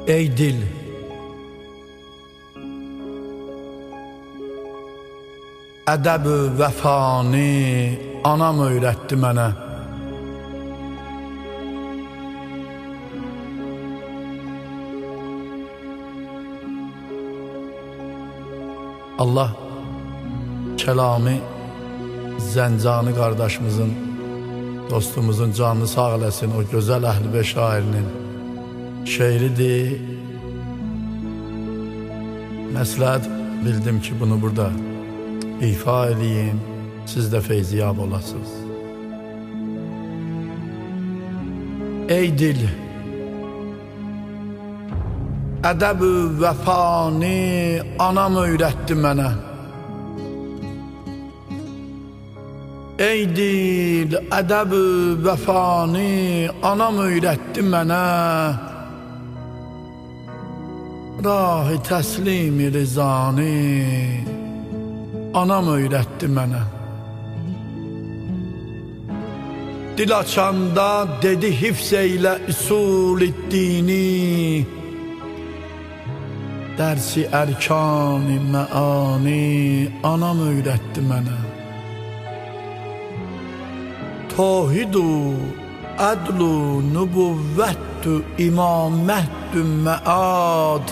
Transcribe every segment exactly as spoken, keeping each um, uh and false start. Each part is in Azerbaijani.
Ey dil, ədəb-ü vəfani anam öyrətdi mənə. Allah kəlami Zəncani qardaşımızın, dostumuzun canını sağ eləsin, o gözəl Əhl-i şairinin şeiridir. Məsləhət bildim ki, bunu burada ifa edeyim, siz də feyziyab olasınız. Ey dil, ədəb-ü vəfani anam öyrətdi mənə. Ey dil, ədəb-ü vəfani anam öyrətdi mənə. Rah-ı təslim-i rizani anam öyrətdi mənə. Dil açanda dedi hifz eylə usul-i dini, dərsi ərkan-ı məani anam öyrətdi mənə. Tavhid-u, ədl-u, nübüvvət-u, imamət-ü, məad,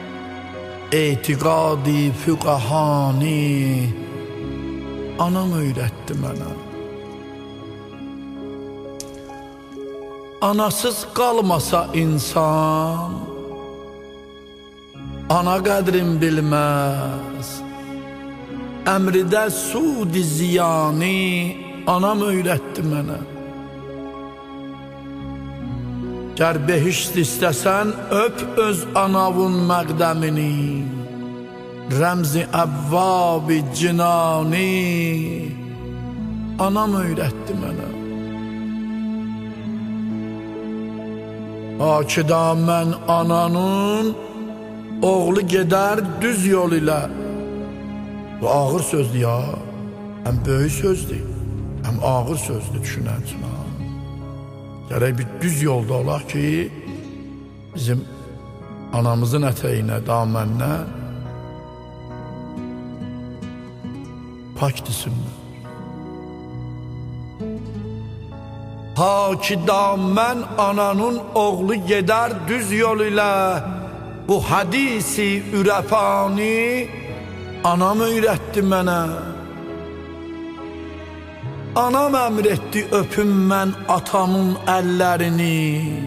etiqad-i füqahani anam öyrətdi mənə. Anasız qalmasa insan, ana qədrin bilməz. Əmridə sud-i ziyani anam öyrətdi mənə. Gər behişt istəsən, öp öz anavun məqdəmini, rəmzi əvvab-i cinani anam öyrətdi mənə. Akıda mən ananın, oğlu gedər düz yol ilə. Bu ağır sözdür ya, həm böyük sözdür, həm ağır sözdür düşünən üçün. Gərək bir düz yolda olaq ki, bizim anamızın ətəyinə, daməninə pak desinlər. Ha ki damən ananın oğlu gedər düz yol ilə, bu hadisi ürəfani anam öyrətdi mənə. Anam əmr etdi öpüm mən atamın əllərini.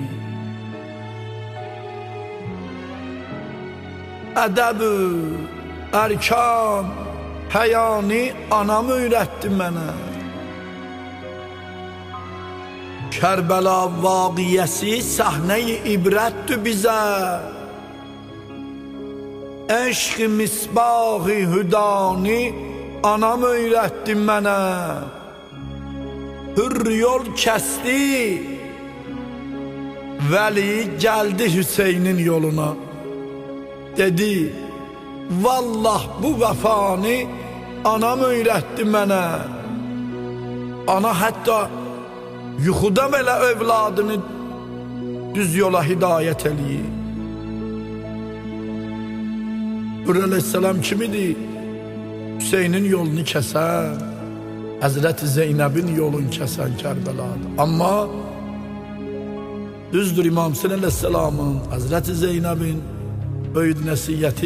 Ədəb-ü, ərkan, həyani anam öyrətdi mənə. Kərbəla vaqiyyəsi səhnə-i ibrətdir bizə. Eşq-i misbah-ı hüdani anam öyrətdi mənə. Hür yol kəsdi, Vəli gəldi Hüseynin yoluna. Dedi, vallah bu vəfani anam öyrətdi mənə. Ana hətta yuxuda belə övladını düz yola hidayət eləyir. Hür əleyhissalam kim idi? Hüseynin yolunu kəsən, Həzrəti Zeynəbin yolun kəsən Kərbəlada. Amma düzdür İmam Hüseyin əleyhissalamın, Həzrəti Zeynəbin böyük nəsiyyəti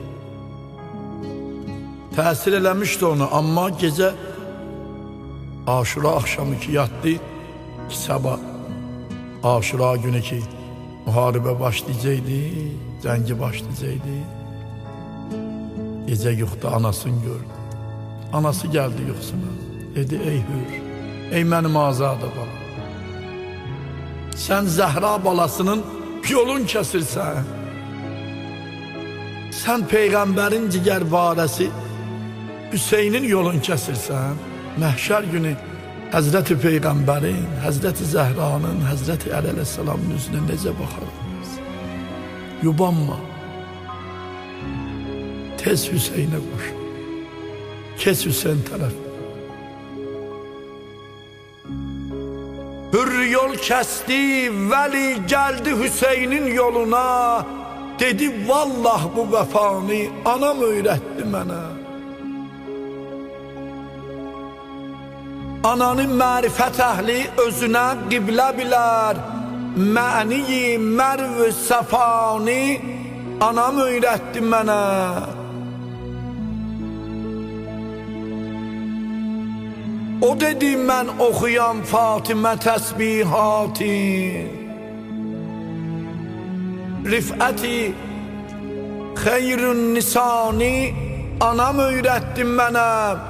təsir eləmişdi onu. Amma gecə Aşura axşamı ki yatdı, ki sabah Aşura günü ki müharibə başlayacaqdı, cəngi başlayacaqdı. Gecə yuxuda anasını gördü. Anası gəldi yuxusuna. Dedi, ey hür, ey mənim azadə balam, sən Zəhra balasının yolun kəsirsən. Sən Peyğəmbərin cigər varəsi Hüseynin yolun kəsirsən. Məhşər günü Həzrəti Peyğəmbərin, Həzrəti Zəhranın, Həzrəti Əli əleyhissalamın üzünə necə baxarız? Yubanma, tez Hüseynə qoş, kes Hüseyin tərəf. Hür yol kəsdi, Vəli gəldi Hüseynin yoluna. dedi vallah bu vəfanı anam öyrətdi mənə. Ananın mərifət əhli özünə qiblə bilər, məniyi mərv-ü səfani anam öyrətdi mənə. O dedi mən oxuyam Fatimə təsbihati, rifəti xeyrün nisani anam öyrətdi mənə.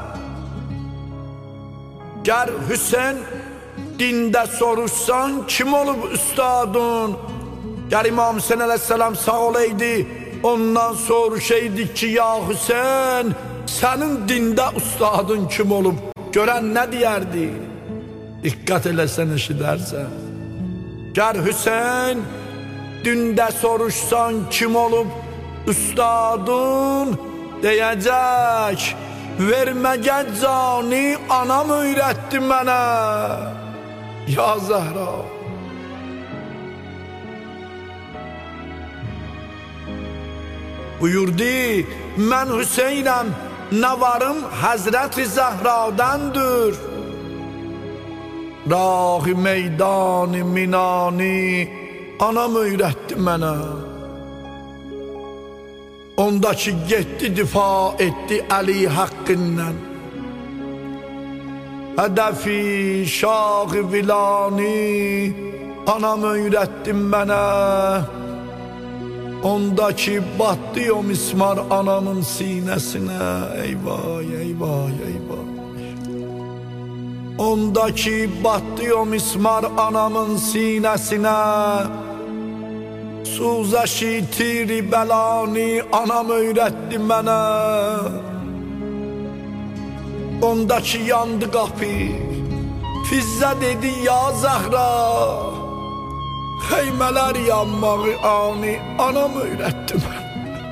Gər Hüseyin dində soruşsan kim olub üstadın? Gər İmam Hüseyin əleyhissalam sağ olaydı, ondan soruşaydı ki ya Hüseyin sənin dində ustadın kim olub? Görən nə deyərdi? Diqqət eləsən eşidərsən. Gər Hüseyin dində soruşsan kim olub üstadın, deyəcək verməgə cani anam öyrətdi mənə. Ya Zəhra, buyurdu mən Hüseynəm, nəvarım Həzrət-i Zəhradandır. Rah-ı meydan-ı minani anam öyrətdi mənə. Ondakı getdi difa etdi Əli haqqından. Hədəfi şah-ı vilani anam öyrətdi mənə. Ondakı batdı o mismar anamın sinəsinə. Eyvay, eyvay, eyvay. Ondakı batdı o mismar anamın sinəsinə. Suzəşi tiri bəlani anam öyrətdi mənə. Ondakı yandı qapı, Fizzə dedi ya Zəhra, xeymələr yanmağı ani anam öyrətdi mənə.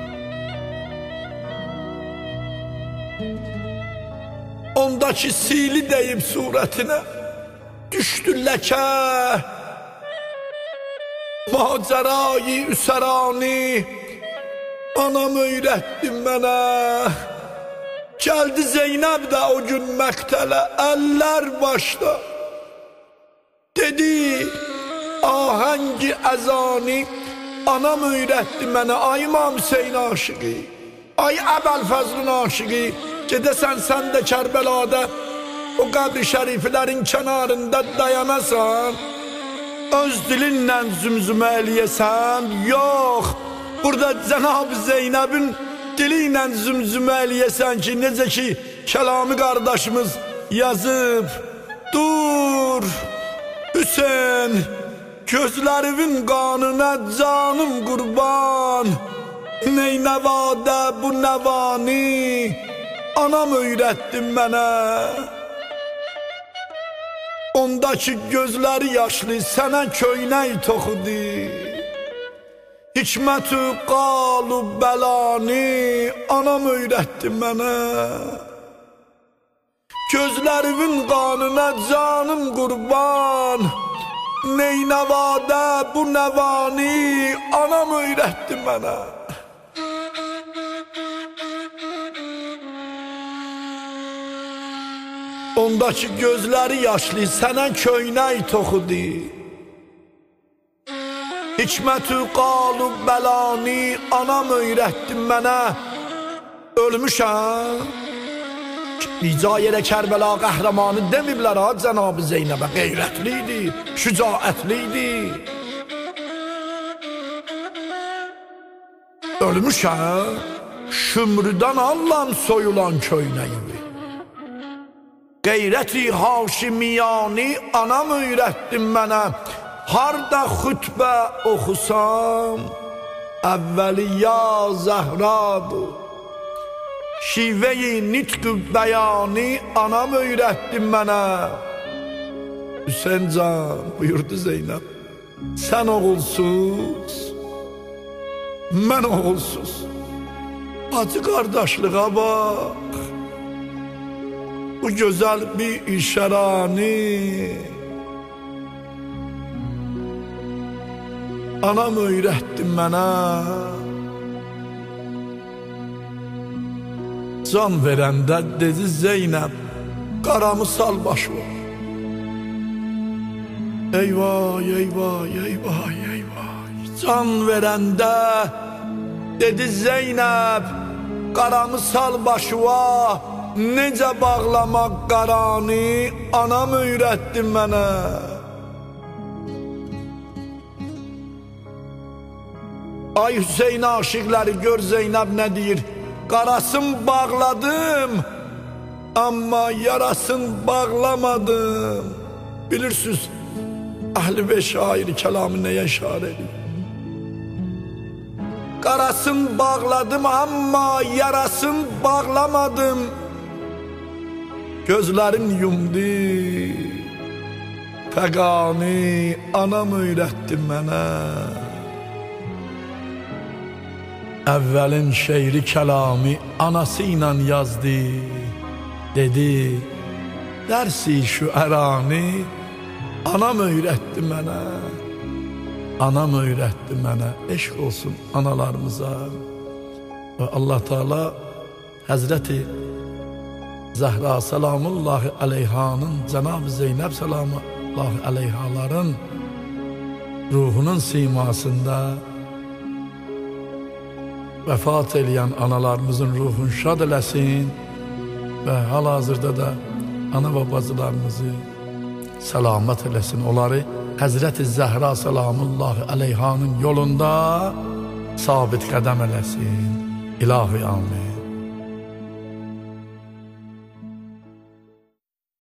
Ondakı sili deyib surətinə, düşdü ləkə. Macərayı üsərani anam öyrətdi mənə. Gəldi Zeynəb də o gün məktələ, əllər başda. Dedi ahəngi əzani anam öyrətdi mənə. Ay İmam Hüseyin aşıqı, ay Əbəlfəzlin aşıqı, gedəsən sən də Kərbəlada o qəbri şəriflərin kənarında dayanasan, öz dilinlə zümzümə eləyəsən. Yox, burada Cənab-ı Zeynəbin dili ilə zümzümə eləyəsən ki, necə ki Kəlami qardaşımız yazıb. Dur Hüseyin, gözlərimin qanına canım qurban, neynəvadə bu nəvani anam öyrətdi mənə. Ondakı gözləri yaşlı sənə köynək toxudu. Hikmətü qalu bəlani anam öyrətdi mənə. Gözlərimin qanına canım qurban, neynəvadə bu nəvani anam öyrətdi mənə. Ondakı gözləri yaşlı sənə köynək toxudu. Hikmətü qalu bəlani anam öyrətdi mənə. Ölmüşəm, rica yerə Kərbəla qəhrəmanı demiblər ha Cənab-ı Zeynəbə. Qeyrətli idi, şücaətli idi. Ölmüşəm, şümrüdən allam soyulan köynəyimi. Qeyrəti haşimiyani anam öyrətdi mənə. Harda xütbə oxusam, əvvəli ya Zəhradır. Şiveyi nitq-ı bəyani anam öyrətdi mənə. Hüseyin can, buyurdu Zeynəb, sən oğulsuz, mən oğulsuz. Acı qardaşlığa bax, bu gözəl bir işərani anam öyrətdi mənə. can verəndə dedi Zeynəb, qaramı sal başıma. Eyvay, eyvay, eyvay, eyvay. Can verəndə dedi Zeynəb, qaramı sal başıma. Necə bağlamaq qaranı anam öyrətdi mənə. Ay Hüseyin aşıqları gör Zeynəb nə deyir. Qarasını bağladım, amma yarasını bağlamadım. Bilirsiniz, Əhl-i Beyt şairi kəlamı nəyə işarə edir? Qarasını bağladım, amma yarasını bağlamadım. Gözlərim yumdu, fəqani anam öyrətdi mənə. Əvvəlin şeiri kəlami anası ilə yazdı. Dedi, dərsi şu ərani anam öyrətdi mənə. Anam öyrətdi mənə. Eşq olsun analarımıza. Və Allah Teala Həzrəti Zəhra salamullahi aleyhanın, Cənab-ı Zeynəb salamullahi aleyhaların ruhunun simasında vəfat eləyən analarımızın ruhunu şad eləsin və hal-hazırda da ana və bacılarımızı səlamət eləsin. Onları Həzrəti Zəhra salamullahi aleyhanın yolunda sabit qədəm eləsin. İlahi amin.